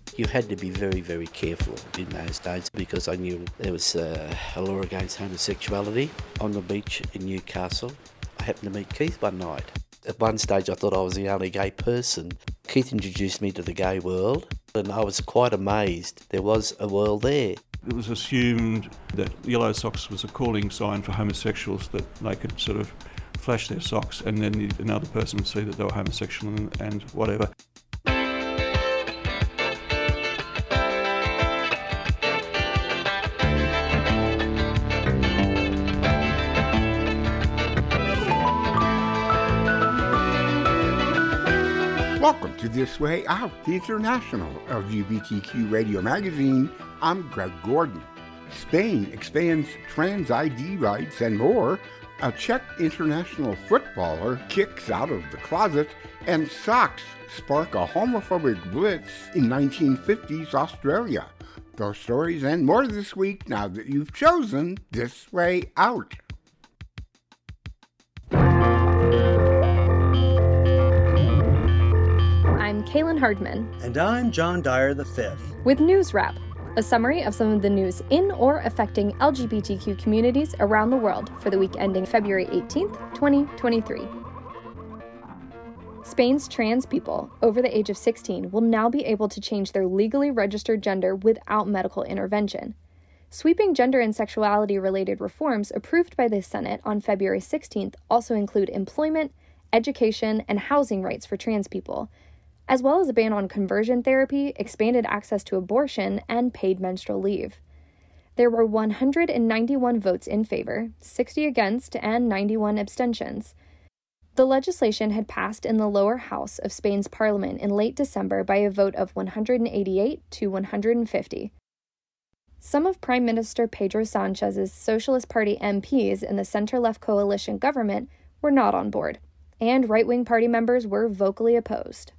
You had to be very, very careful in those days because I knew there was a law against homosexuality on the beach in Newcastle. I happened to meet Keith one night. At one stage I thought I was the only gay person. Keith introduced me to the gay world and I was quite amazed. There was a world there. It was assumed that yellow socks was a calling sign for homosexuals, that they could sort of flash their socks and then another person would see that they were homosexual and whatever. Welcome to This Way Out, the international LGBTQ radio magazine. I'm Greg Gordon. Spain expands trans ID rights and more. A Czech international footballer kicks out of the closet, and socks spark a homophobic blitz in 1950s Australia. Those stories and more this week now that you've chosen This Way Out. I'm Kaylin Hardman. And I'm John Dyer V. With News Wrap, a summary of some of the news in or affecting LGBTQ communities around the world for the week ending February 18th, 2023. Spain's trans people over the age of 16 will now be able to change their legally registered gender without medical intervention. Sweeping gender and sexuality-related reforms approved by the Senate on February 16th also include employment, education, and housing rights for trans people, as well as a ban on conversion therapy, expanded access to abortion, and paid menstrual leave. There were 191 votes in favor, 60 against, and 91 abstentions. The legislation had passed in the lower house of Spain's parliament in late December by a vote of 188 to 150. Some of Prime Minister Pedro Sanchez's Socialist Party MPs in the center-left coalition government were not on board, and right-wing party members were vocally opposed.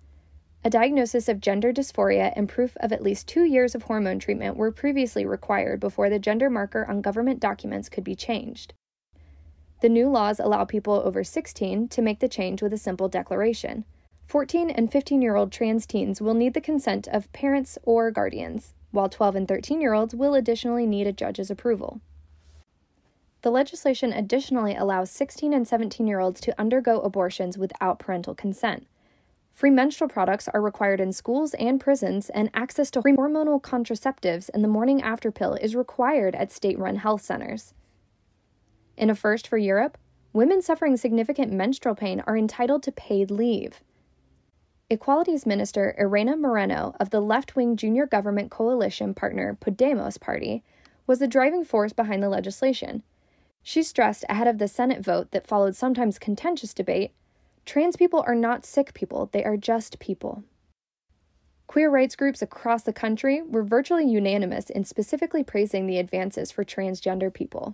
A diagnosis of gender dysphoria and proof of at least 2 years of hormone treatment were previously required before the gender marker on government documents could be changed. The new laws allow people over 16 to make the change with a simple declaration. 14 and 15-year-old trans teens will need the consent of parents or guardians, while 12 and 13-year-olds will additionally need a judge's approval. The legislation additionally allows 16 and 17-year-olds to undergo abortions without parental consent. Free menstrual products are required in schools and prisons, and access to hormonal contraceptives and the morning after pill is required at state-run health centers. In a first for Europe, women suffering significant menstrual pain are entitled to paid leave. Equalities Minister Irene Moreno of the left-wing junior government coalition partner Podemos party was the driving force behind the legislation. She stressed ahead of the Senate vote that followed sometimes contentious debate, trans people are not sick people, they are just people. Queer rights groups across the country were virtually unanimous in specifically praising the advances for transgender people.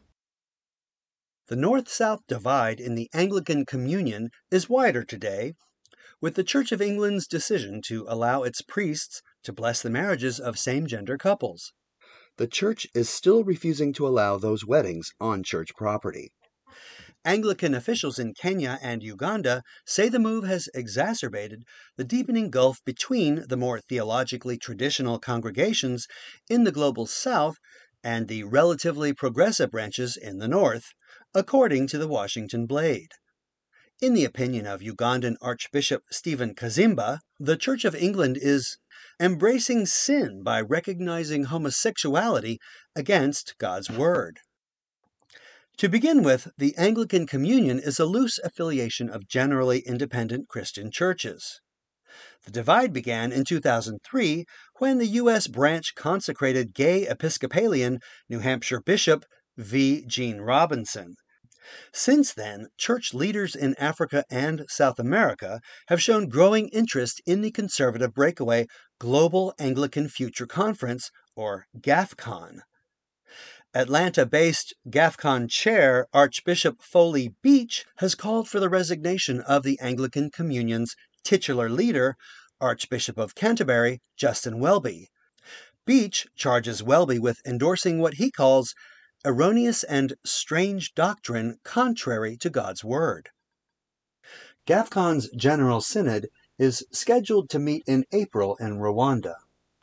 The North-South divide in the Anglican Communion is wider today, with the Church of England's decision to allow its priests to bless the marriages of same-gender couples. The Church is still refusing to allow those weddings on church property. Anglican officials in Kenya and Uganda say the move has exacerbated the deepening gulf between the more theologically traditional congregations in the global South and the relatively progressive branches in the North, according to the Washington Blade. In the opinion of Ugandan Archbishop Stephen Kazimba, the Church of England is embracing sin by recognizing homosexuality against God's Word. To begin with, the Anglican Communion is a loose affiliation of generally independent Christian churches. The divide began in 2003 when the U.S. branch consecrated gay Episcopalian New Hampshire Bishop V. Gene Robinson. Since then, church leaders in Africa and South America have shown growing interest in the conservative breakaway Global Anglican Future Conference, or GAFCON. Atlanta-based GAFCON chair Archbishop Foley Beach has called for the resignation of the Anglican Communion's titular leader, Archbishop of Canterbury, Justin Welby. Beach charges Welby with endorsing what he calls erroneous and strange doctrine contrary to God's Word. GAFCON's General Synod is scheduled to meet in April in Rwanda.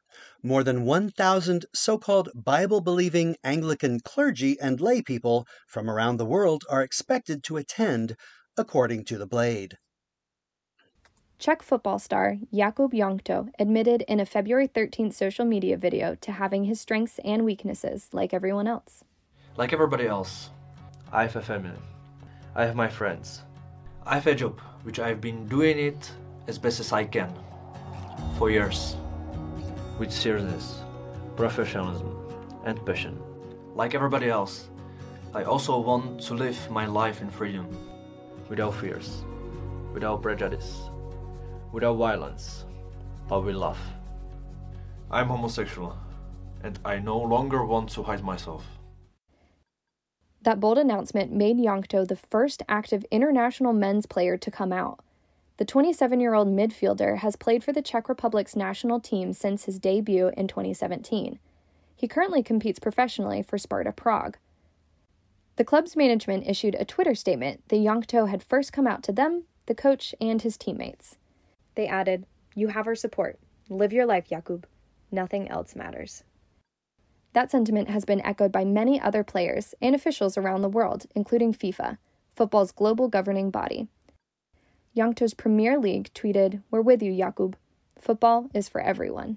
More than 1,000 so-called Bible-believing Anglican clergy and lay people from around the world are expected to attend, according to the Blade. Czech football star Jakub Jankto admitted in a February 13th social media video to having his strengths and weaknesses like everyone else. Like everybody else, I have a family. I have my friends. I have a job, which I've been doing it as best as I can for years, with seriousness, professionalism, and passion. Like everybody else, I also want to live my life in freedom, without fears, without prejudice, without violence, but with love. I'm homosexual, and I no longer want to hide myself. That bold announcement made Jankto the first active international men's player to come out. The 27-year-old midfielder has played for the Czech Republic's national team since his debut in 2017. He currently competes professionally for Sparta Prague. The club's management issued a Twitter statement that Jankto had first come out to them, the coach, and his teammates. They added, "You have our support. Live your life, Jakub. Nothing else matters." That sentiment has been echoed by many other players and officials around the world, including FIFA, football's global governing body. Jankto's Premier League tweeted, "We're with you, Jakub. Football is for everyone."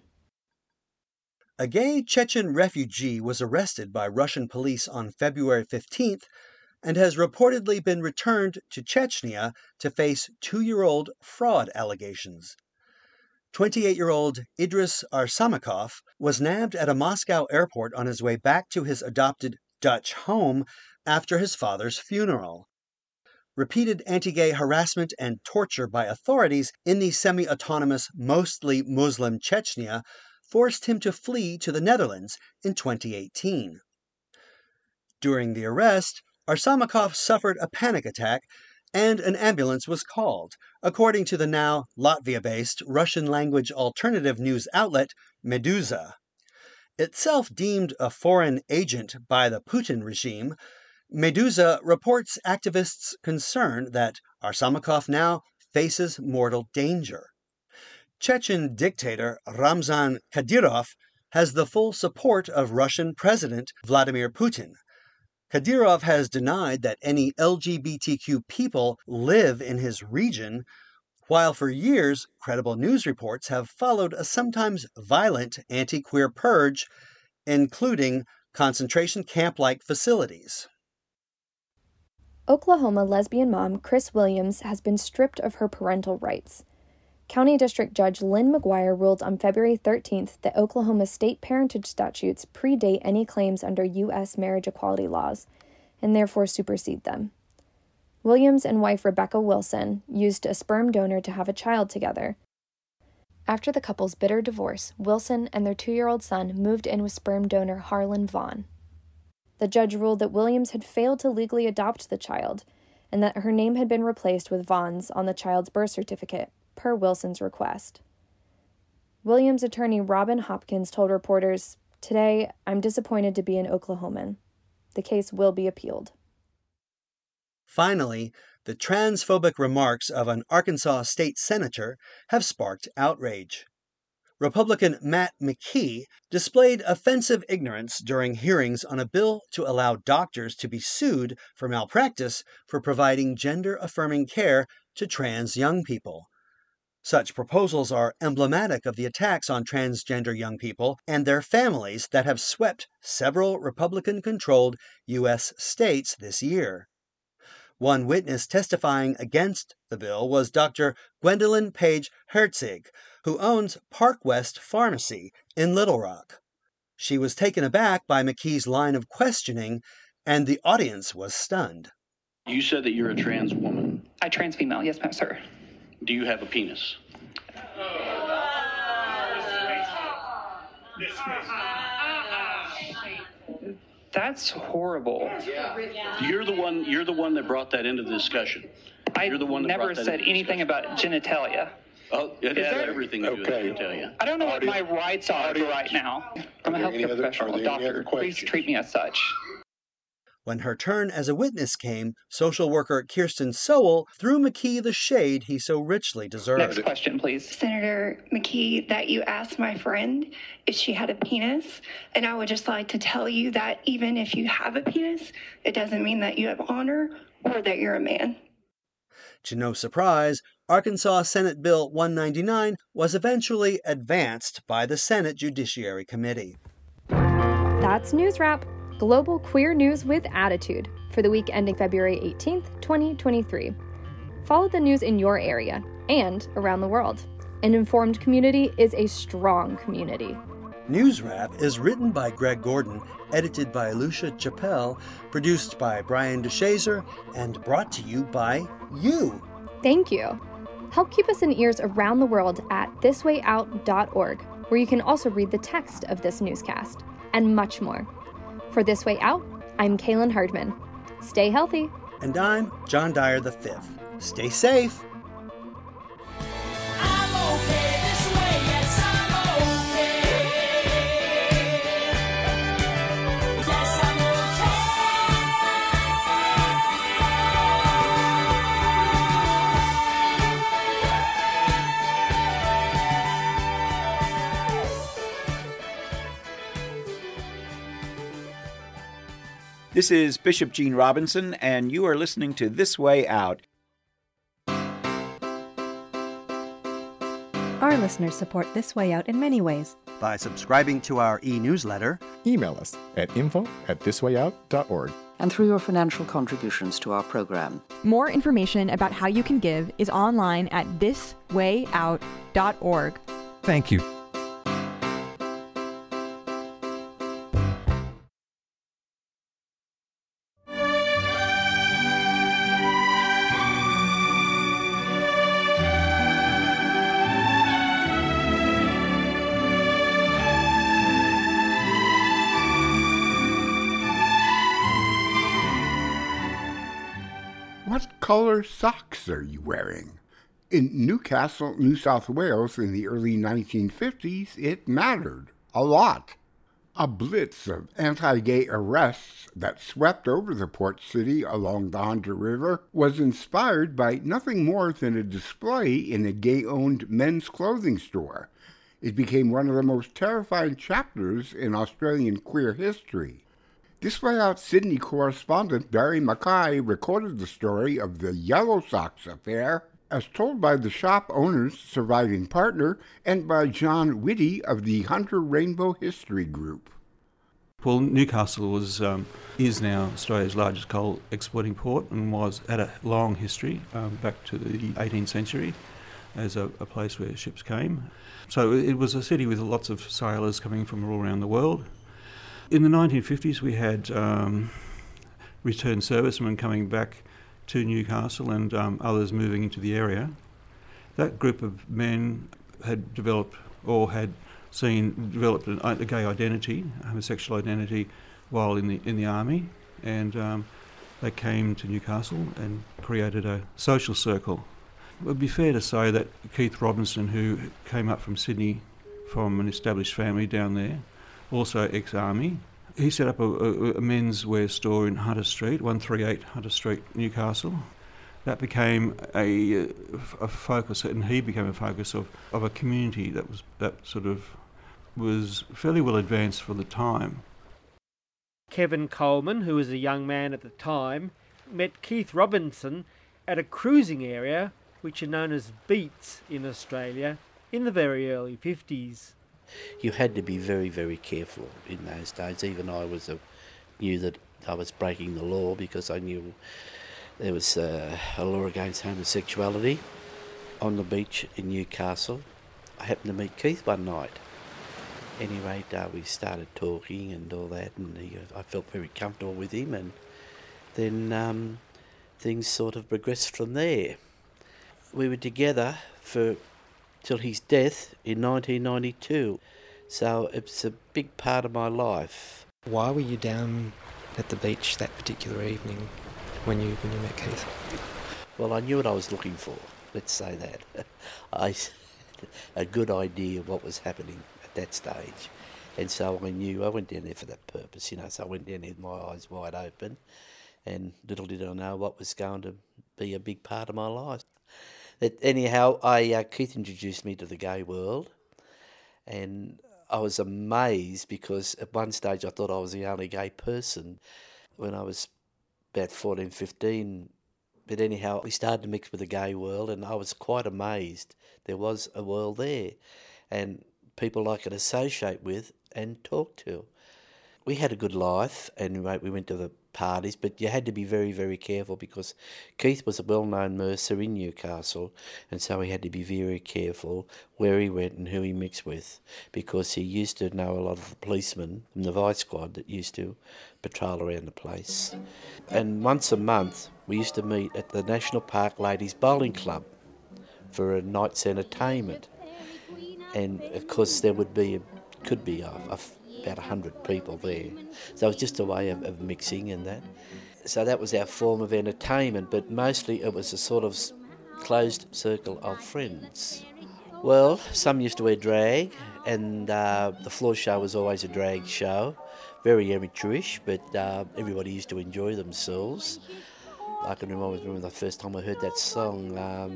A gay Chechen refugee was arrested by Russian police on February 15th and has reportedly been returned to Chechnya to face 2-year-old fraud allegations. 28-year-old Idris Arsamakov was nabbed at a Moscow airport on his way back to his adopted Dutch home after his father's funeral. Repeated anti-gay harassment and torture by authorities in the semi-autonomous, mostly Muslim Chechnya forced him to flee to the Netherlands in 2018. During the arrest, Arsamakov suffered a panic attack and an ambulance was called, according to the now Latvia-based Russian-language alternative news outlet Meduza. Itself deemed a foreign agent by the Putin regime, Meduza reports activists' concern that Arsamakov now faces mortal danger. Chechen dictator Ramzan Kadyrov has the full support of Russian President Vladimir Putin. Kadyrov has denied that any LGBTQ people live in his region, while for years credible news reports have followed a sometimes violent anti-queer purge, including concentration camp-like facilities. Oklahoma lesbian mom Chris Williams has been stripped of her parental rights. County District Judge Lynn McGuire ruled on February 13th that Oklahoma's state parentage statutes predate any claims under U.S. marriage equality laws, and therefore supersede them. Williams and wife Rebecca Wilson used a sperm donor to have a child together. After the couple's bitter divorce, Wilson and their 2-year-old son moved in with sperm donor Harlan Vaughn. The judge ruled that Williams had failed to legally adopt the child, and that her name had been replaced with Vaughn's on the child's birth certificate, per Wilson's request. Williams' attorney Robin Hopkins told reporters, "Today, I'm disappointed to be an Oklahoman. The case will be appealed." Finally, the transphobic remarks of an Arkansas state senator have sparked outrage. Republican Matt McKee displayed offensive ignorance during hearings on a bill to allow doctors to be sued for malpractice for providing gender-affirming care to trans young people. Such proposals are emblematic of the attacks on transgender young people and their families that have swept several Republican-controlled U.S. states this year. One witness testifying against the bill was Dr. Gwendolyn Page Herzig, who owns Park West Pharmacy in Little Rock. She was taken aback by McKee's line of questioning, and the audience was stunned. You said that you're a trans woman. I trans female, yes, ma'am, sir. Do you have a penis? That's horrible. You're the one that brought that into the discussion. I never said anything about genitalia. Oh, it has everything to do with genitalia. I don't know what my rights are right now. I'm a healthcare professional, a doctor. Please treat me as such. When her turn as a witness came, social worker Kirsten Sowell threw McKee the shade he so richly deserved. Next question, please. Senator McKee, that you asked my friend if she had a penis, and I would just like to tell you that even if you have a penis, it doesn't mean that you have honor or that you're a man. To no surprise, Arkansas Senate Bill 199 was eventually advanced by the Senate Judiciary Committee. That's News Wrap, global queer news with attitude, for the week ending February 18th, 2023. Follow the news in your area and around the world. An informed community is a strong community. News Wrap is written by Greg Gordon, edited by Lucia Chappelle, produced by Brian DeShazer, and brought to you by you. Thank you. Help keep us in ears around the world at thiswayout.org, where you can also read the text of this newscast, and much more. For This Way Out, I'm Kaylin Hardman. Stay healthy. And I'm John Dyer V. Stay safe. This is Bishop Gene Robinson, and you are listening to This Way Out. Our listeners support This Way Out in many ways. By subscribing to our e-newsletter, email us at info@thiswayout.org, and through your financial contributions to our program. More information about how you can give is online at thiswayout.org. Thank you. What color socks are you wearing? In Newcastle, New South Wales in the early 1950s, it mattered a lot. A blitz of anti-gay arrests that swept over the port city along the Hunter River was inspired by nothing more than a display in a gay-owned men's clothing store. It became one of the most terrifying chapters in Australian queer history. This Way Out Sydney correspondent Barry Mackay recorded the story of the Yellow Socks affair as told by the shop owner's surviving partner and by John Whitty of the Hunter Rainbow History Group. Well, Newcastle is now Australia's largest coal exporting port and had a long history back to the 18th century as a place where ships came. So it was a city with lots of sailors coming from all around the world. In the 1950s, we had returned servicemen coming back to Newcastle and others moving into the area. That group of men had developed a gay identity, a homosexual identity, while in the army, and they came to Newcastle and created a social circle. It would be fair to say that Keith Robinson, who came up from Sydney from an established family down there, also ex-army, he set up a menswear store in Hunter Street, 138 Hunter Street, Newcastle. That became a focus, and he became a focus of a community that was fairly well advanced for the time. Kevin Coleman, who was a young man at the time, met Keith Robinson at a cruising area which are known as beats in Australia in the very early 50s. You had to be very, very careful in those days. Even I knew that I was breaking the law because I knew there was a law against homosexuality on the beach in Newcastle. I happened to meet Keith one night. Anyway, we started talking and all that, and I felt very comfortable with him, and then things sort of progressed from there. We were together till his death in 1992, so it's a big part of my life. Why were you down at the beach that particular evening when you met Keith? Well, I knew what I was looking for, let's say that. I had a good idea of what was happening at that stage. And so I knew I went down there for that purpose, so I went down there with my eyes wide open, and little did I know what was going to be a big part of my life. Anyhow, Keith introduced me to the gay world, and I was amazed because at one stage I thought I was the only gay person when I was about 14, 15. But anyhow, we started to mix with the gay world, and I was quite amazed. There was a world there, and people I could associate with and talk to. We had a good life, and we went to the parties, but you had to be very, very careful because Keith was a well-known mercer in Newcastle, and so he had to be very careful where he went and who he mixed with, because he used to know a lot of the policemen from the Vice Squad that used to patrol around the place. And once a month, we used to meet at the National Park Ladies Bowling Club for a night's entertainment. And of course there could be about 100 people there. So it was just a way of mixing and that. So that was our form of entertainment, but mostly it was a sort of closed circle of friends. Well, some used to wear drag, and the floor show was always a drag show. Very amateurish, but everybody used to enjoy themselves. I can remember the first time I heard that song,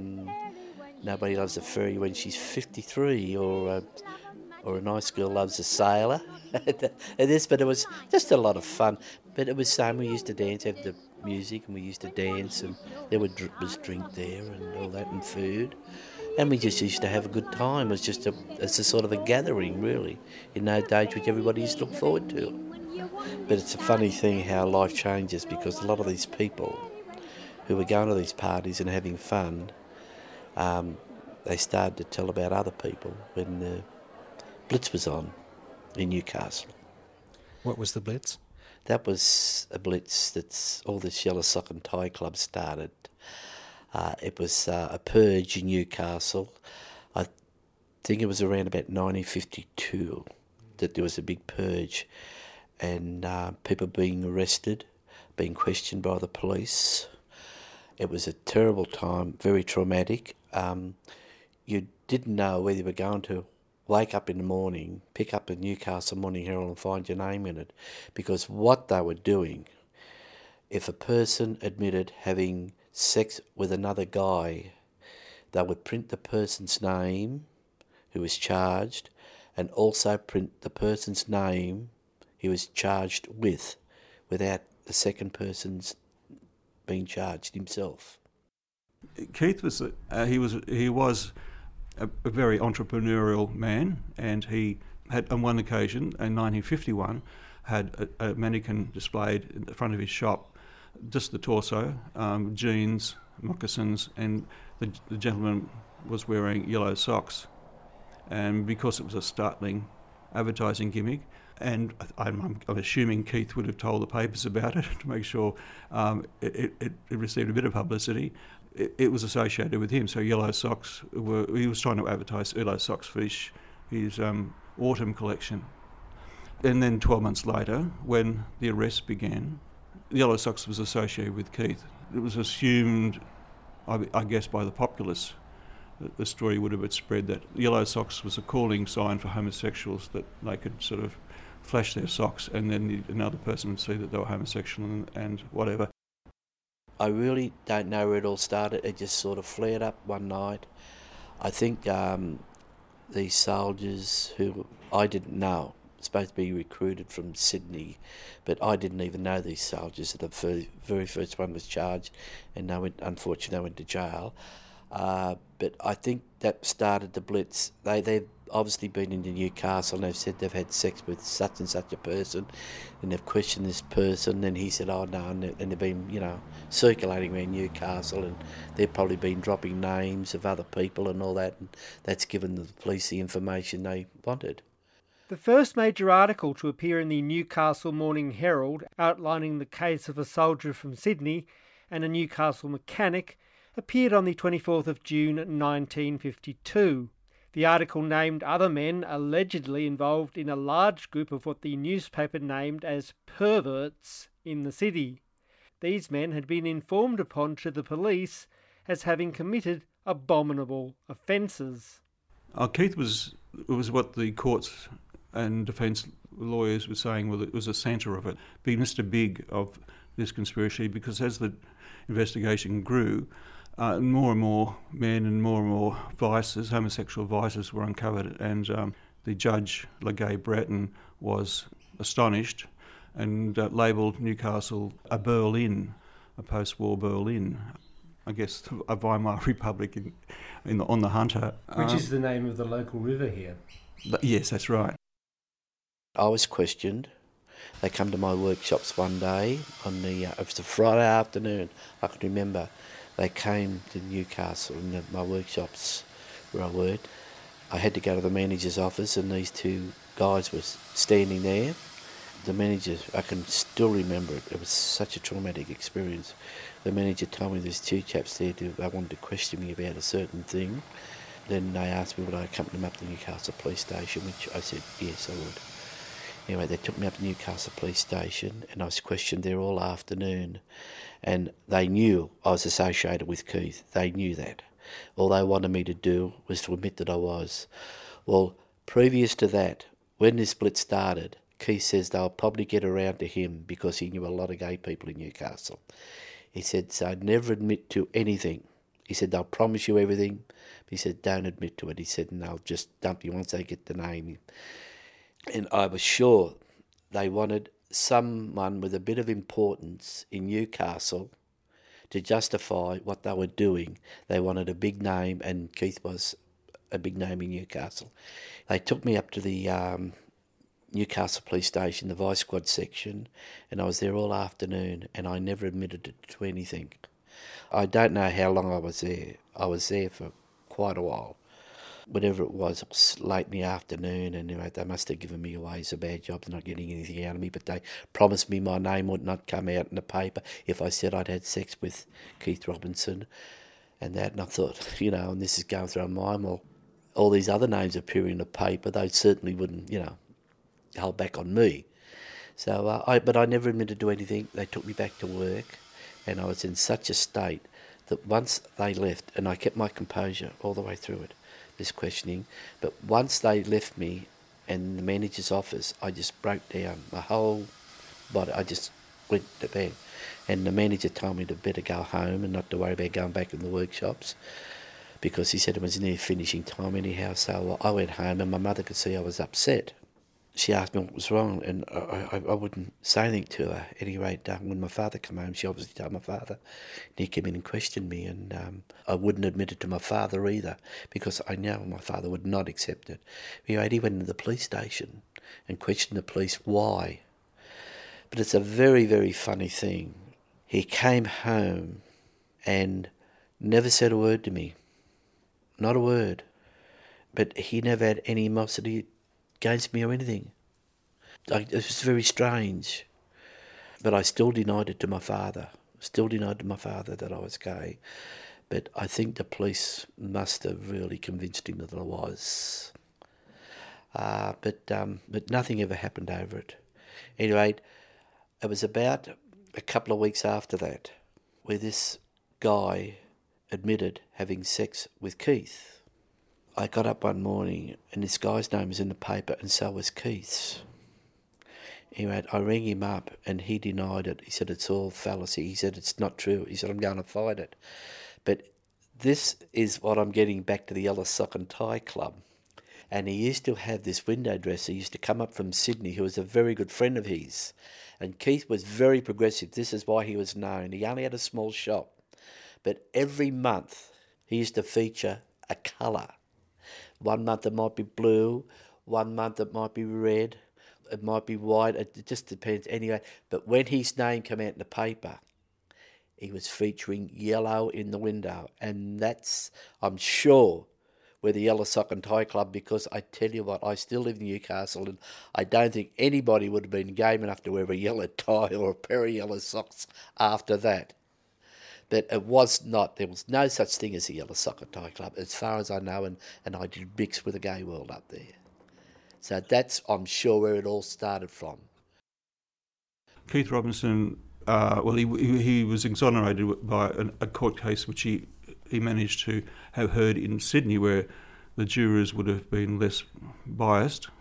Nobody Loves a Fairy When She's 53, or A Nice Girl Loves a Sailor. But it was just a lot of fun. But it was we used to dance, have the music, and we used to dance, and there was drink there and all that, and food. And we just used to have a good time. It was just it's a sort of a gathering, really, in those days which everybody used to look forward to. But it's a funny thing how life changes, because a lot of these people who were going to these parties and having fun, they started to tell about other people when the Blitz was on in Newcastle. What was the Blitz? That was a Blitz that's all this yellow sock and tie club started. It was a purge in Newcastle. I think it was around about 1952 that there was a big purge, and people being arrested, being questioned by the police. It was a terrible time, very traumatic. You didn't know whether you were going to wake up in the morning, pick up the Newcastle Morning Herald and find your name in it, because what they were doing, if a person admitted having sex with another guy, they would print the person's name who was charged, and also print the person's name he was charged with, without the second person's being charged himself. Keith was he was a very entrepreneurial man, and he had on one occasion in 1951 had a mannequin displayed in the front of his shop, just the torso, jeans, moccasins, and the gentleman was wearing yellow socks. And because it was a startling advertising gimmick, and I'm assuming Keith would have told the papers about it to make sure it received a bit of publicity. It was associated with him. So yellow socks he was trying to advertise yellow socks for his autumn collection. And then 12 months later, when the arrest began, yellow socks was associated with Keith. It was assumed, I guess, by the populace, that the story would have been spread that yellow socks was a calling sign for homosexuals, that they could sort of flash their socks and then another person would see that they were homosexual and whatever. I really don't know where it all started. It just sort of flared up one night. I think these soldiers who I didn't know, supposed to be recruited from Sydney, but I didn't even know these soldiers. The very first one was charged, and unfortunately they went to jail. But I think that started the Blitz. They've obviously been into Newcastle, and they've said they've had sex with such and such a person, and they've questioned this person, and he said, oh no, and they've been, circulating around Newcastle, and they've probably been dropping names of other people and all that, and that's given the police the information they wanted. The first major article to appear in the Newcastle Morning Herald outlining the case of a soldier from Sydney and a Newcastle mechanic appeared on the 24th of June 1952. The article named other men allegedly involved in a large group of what the newspaper named as perverts in the city. These men had been informed upon to the police as having committed abominable offences. Keith was what the courts and defence lawyers were saying, well, it was a centre of it. Be Mr. Big of this conspiracy, because as the investigation grew, more and more men and more vices, homosexual vices, were uncovered, and the judge, LeGay Bratton, was astonished and labelled Newcastle a Berlin, a post-war Berlin. I guess a Weimar Republic on the Hunter. Which is the name of the local river here. Yes, that's right. I was questioned. They come to my workshops one day it was a Friday afternoon, I can remember. They came to Newcastle in my workshops where I worked. I had to go to the manager's office, and these two guys were standing there. The manager, I can still remember it. It was such a traumatic experience. The manager told me there's two chaps there they wanted to question me about a certain thing. Then they asked me would I accompany them up to Newcastle Police Station, which I said yes, I would. Anyway, they took me up to Newcastle Police Station, and I was questioned there all afternoon. And they knew I was associated with Keith. They knew that. All they wanted me to do was to admit that I was. Well, previous to that, when this blitz started, Keith says they'll probably get around to him because he knew a lot of gay people in Newcastle. He said, so I'd never admit to anything. He said, they'll promise you everything. But he said, don't admit to it. He said, and they'll just dump you once they get the name. And I was sure they wanted someone with a bit of importance in Newcastle to justify what they were doing. They wanted a big name, and Keith was a big name in Newcastle. They took me up to the Newcastle Police Station, the Vice Squad section, and I was there all afternoon, and I never admitted to anything. I don't know how long I was there. I was there for quite a while. Whatever it was late in the afternoon, and they must have given me away as a bad job, not getting anything out of me, but they promised me my name would not come out in the paper if I said I'd had sex with Keith Robinson and that. And I thought, and this is going through my mind, well, all these other names appearing in the paper, they certainly wouldn't, hold back on me. So, but I never admitted to anything. They took me back to work, and I was in such a state that once they left, and I kept my composure all the way through it, this questioning, but once they left me in the manager's office, I just broke down. My whole body, I just went to bed. And the manager told me to better go home and not to worry about going back in the workshops, because he said it was near finishing time anyhow. So I went home, and my mother could see I was upset. She asked me what was wrong, and I wouldn't say anything to her. At any rate, when my father came home, she obviously told my father. And he came in and questioned me, and I wouldn't admit it to my father either, because I know my father would not accept it. Anyway, he went into the police station and questioned the police why. But it's a very, very funny thing. He came home and never said a word to me. Not a word. But he never had any animosity against me or anything. It was very strange. But I still denied it to my father. Still denied to my father that I was gay. But I think the police must have really convinced him that I was. But nothing ever happened over it. Anyway, it was about a couple of weeks after that where this guy admitted having sex with Keith. I got up one morning and this guy's name was in the paper, and so was Keith's. Anyway, I rang him up and he denied it. He said it's all fallacy. He said it's not true. He said I'm going to fight it. But this is what I'm getting back to the Yellow Sock and Tie Club. And he used to have this window dresser. He used to come up from Sydney, who was a very good friend of his. And Keith was very progressive. This is why he was known. He only had a small shop. But every month he used to feature a colour. 1 month it might be blue, 1 month it might be red, it might be white, it just depends anyway. But when his name came out in the paper, he was featuring yellow in the window. And that's, I'm sure, where the Yellow Sock and Tie Club, because I tell you what, I still live in Newcastle and I don't think anybody would have been game enough to wear a yellow tie or a pair of yellow socks after that. But it was not, there was no such thing as a Yellow Sock and Tie Club, as far as I know, and I did mix with the gay world up there. So that's, I'm sure, where it all started from. Keith Robinson, he was exonerated by a court case which he managed to have heard in Sydney, where the jurors would have been less biased.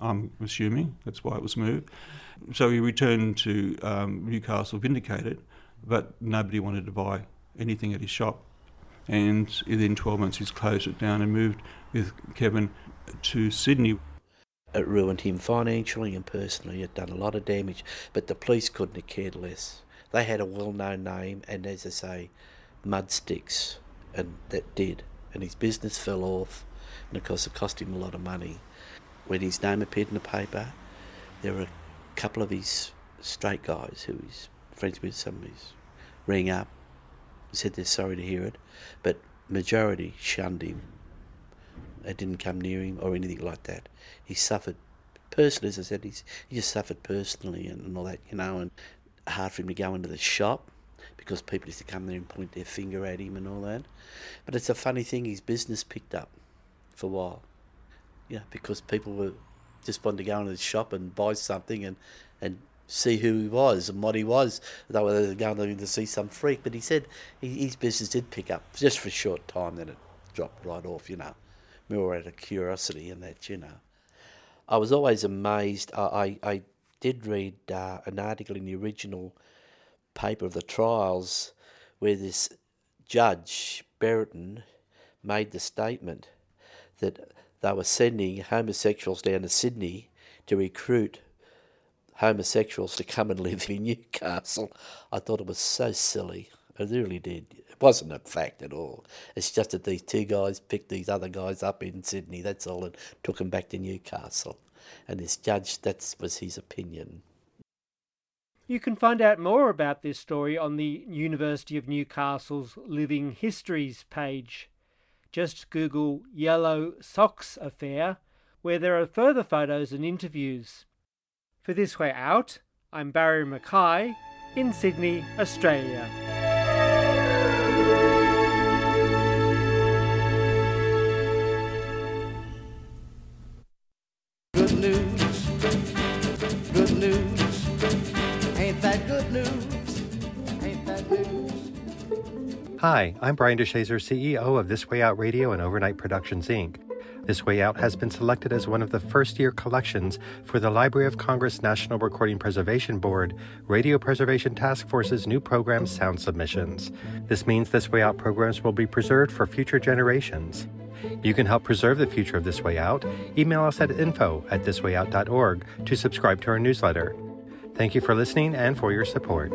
I'm assuming. That's why it was moved. So he returned to Newcastle vindicated, but nobody wanted to buy anything at his shop. And within 12 months he's closed it down and moved with Kevin to Sydney. It ruined him financially and personally. It done a lot of damage, but the police couldn't have cared less. They had a well-known name, and as I say, mud sticks, and that did. And his business fell off, and of course it cost him a lot of money. When his name appeared in the paper, there were a couple of his straight guys who he's friends with, some of his, rang up, said they're sorry to hear it, but majority shunned him. They didn't come near him or anything like that. He suffered personally, as I said, he just suffered personally and all that, and hard for him to go into the shop because people used to come there and point their finger at him and all that. But it's a funny thing, his business picked up for a while, because people were just wanted to go into the shop and buy something and see who he was and what he was. They were going there to see some freak, but he said his business did pick up just for a short time, then it dropped right off, more out of curiosity and that, I was always amazed. I did read an article in the original paper of the trials where this Judge Brereton made the statement that they were sending homosexuals down to Sydney to recruit homosexuals to come and live in Newcastle. I thought it was so silly. I really did. It wasn't a fact at all. It's just that these two guys picked these other guys up in Sydney, that's all, and took them back to Newcastle. And this judge, that was his opinion. You can find out more about this story on the University of Newcastle's Living Histories page. Just Google Yellow Socks Affair, where there are further photos and interviews. For This Way Out, I'm Barry Mackay in Sydney, Australia. Good news, good news, ain't that good news, ain't that news. Hi, I'm Brian DeShazer, CEO of This Way Out Radio and Overnight Productions, Inc. This Way Out has been selected as one of the first-year collections for the Library of Congress National Recording Preservation Board, Radio Preservation Task Force's new program Sound Submissions. This means This Way Out programs will be preserved for future generations. You can help preserve the future of This Way Out. Email us at info@thiswayout.org to subscribe to our newsletter. Thank you for listening and for your support.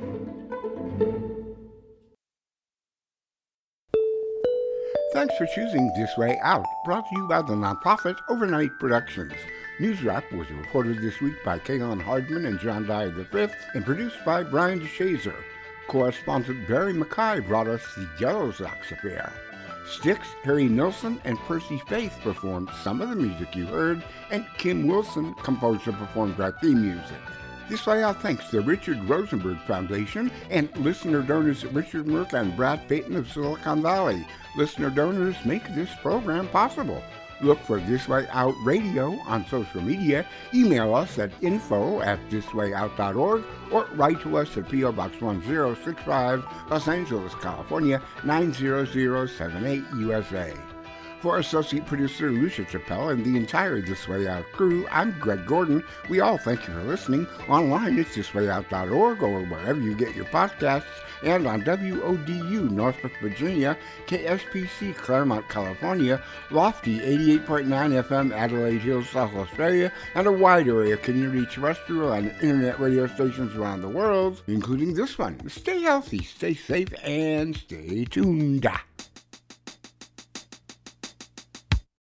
Thanks for choosing This Way Out, brought to you by the nonprofit Overnight Productions. News Wrap was reported this week by Kaylon Hardman and John Dyer V and produced by Brian DeShazer. Correspondent Barry Mackay brought us the Yellow Socks Affair. Styx, Harry Nilsson, and Percy Faith performed some of the music you heard, and Kim Wilson composed and performed our theme music. This Way Out thanks the Richard Rosenberg Foundation and listener donors Richard Merck and Brad Payton of Silicon Valley. Listener donors make this program possible. Look for This Way Out Radio on social media. Email us at info@thiswayout.org or write to us at P.O. Box 1065, Los Angeles, California, 90078 USA. For associate producer Lucia Chappelle and the entire This Way Out crew, I'm Greg Gordon. We all thank you for listening. Online at thiswayout.org or wherever you get your podcasts, and on WODU Norfolk, Virginia, KSPC Claremont, California, Lofty 88.9 FM Adelaide Hills, South Australia, and a wide array of community terrestrial and internet radio stations around the world, including this one. Stay healthy, stay safe, and stay tuned.